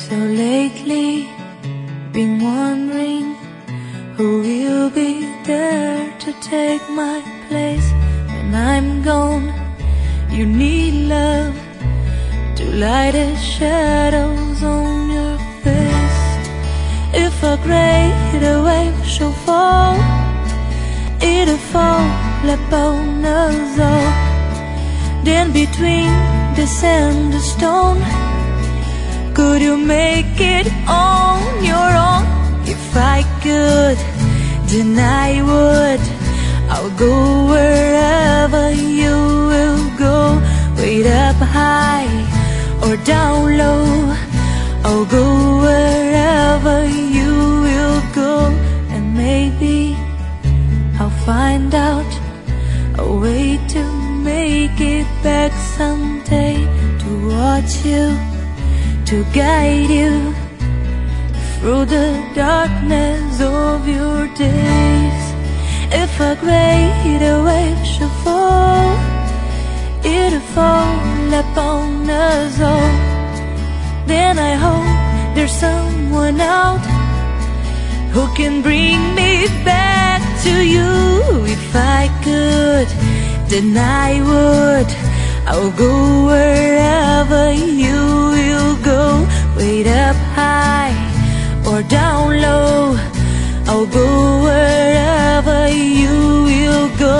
So lately, been wondering who will be there to take my place when I'm gone. You need love to light the shadows on your face. If a great wave should fall, it'll fall upon us all. Then between the sand and the stone, could you make it on your own? If I could, then I would. I'll go wherever you will go, way up high or down low. I'll go wherever you will go, and maybe I'll find out a way to make it back someday, to watch you, to guide you through the darkness of your days. If a great wave should fall, it'll fall upon us all. Then I hope there's someone out who can bring me back to you. If I could, then I would. I'll go wherever you will go, way up high or down low. I'll go wherever you will go.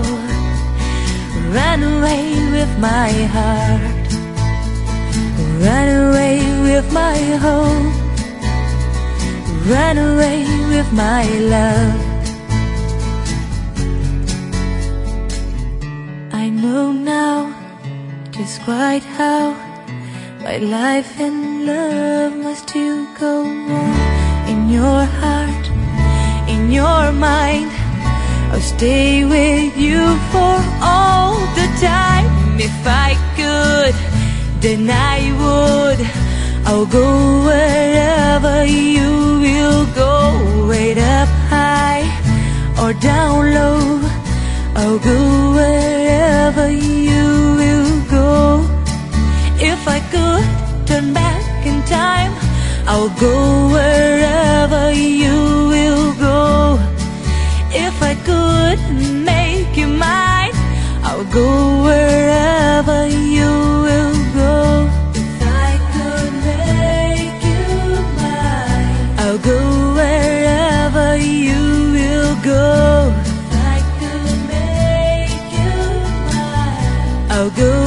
Run away with my heart, run away with my hope, run away with my love. I know now just quite how my life and love must still go on. In your heart, in your mind, I'll stay with you for all the time. If I could, then I would. I'll go wherever you will go, way up high or down low. I'll go wherever you will go. If I could turn back in time, I'll go wherever you will go. If I could make you mine, I'll go wherever you will go. If I could make you mine, I'll go wherever you will go. If I could make you mine, I'll go